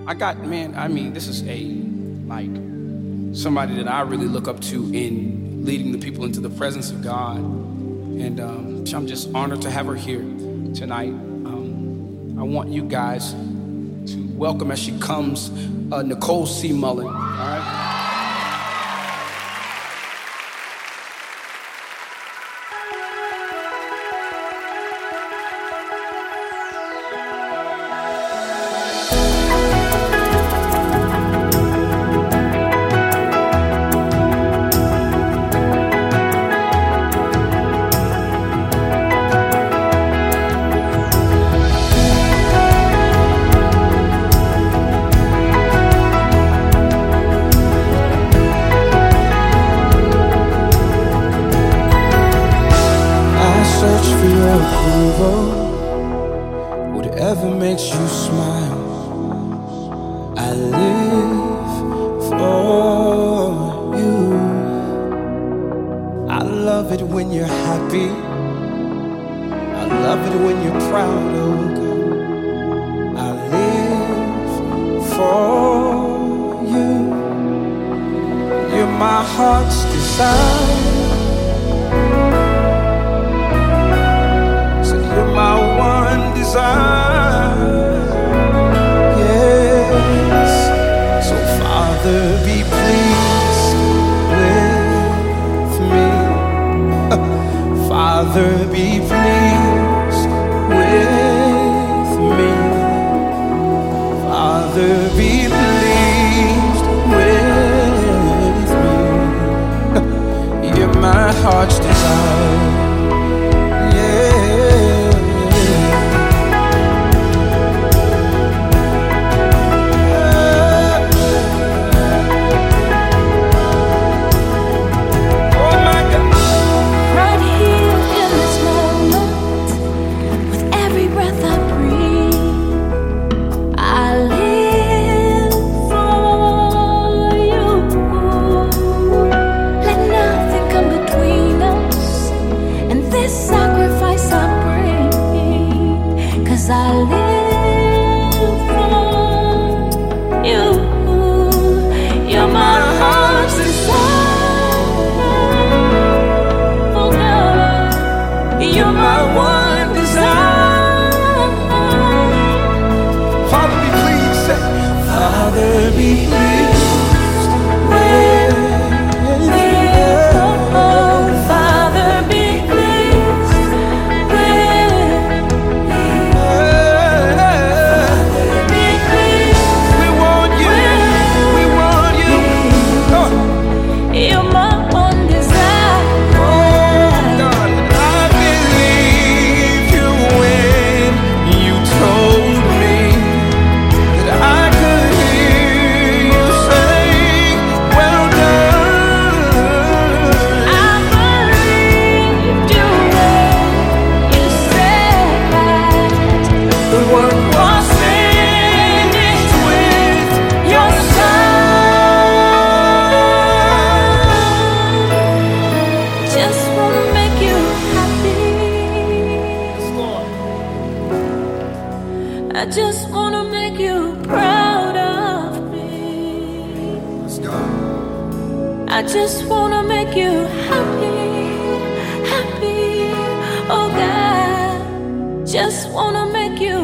This is somebody that I really look up to in leading the people into the presence of God. And I'm just honored to have her here tonight. I want you guys to welcome as she comes, Nicole C. Mullen. All right. Whatever makes you smile, I live for you. I love it when you're happy, I love it when you're proud, oh God. I live for you. You're my heart's desire, my one desire, yes. So Father, be pleased with me. Father, be pleased with me. Father, be pleased with me. You're my heart's desire. I live for you. You're my heart's desire. Oh God, you're my one desire. Father, be pleased. Say, Father, be pleased with me. Oh, Father, be pleased with me. You're my one desire. Oh God, I believe you when you told me that I could hear you say, well done. I believed you when you said that the work was finished with your son. Just wanna make you happy. I just wanna make you proud of me. Let's go. I just wanna make you happy, happy. Oh God, just wanna make you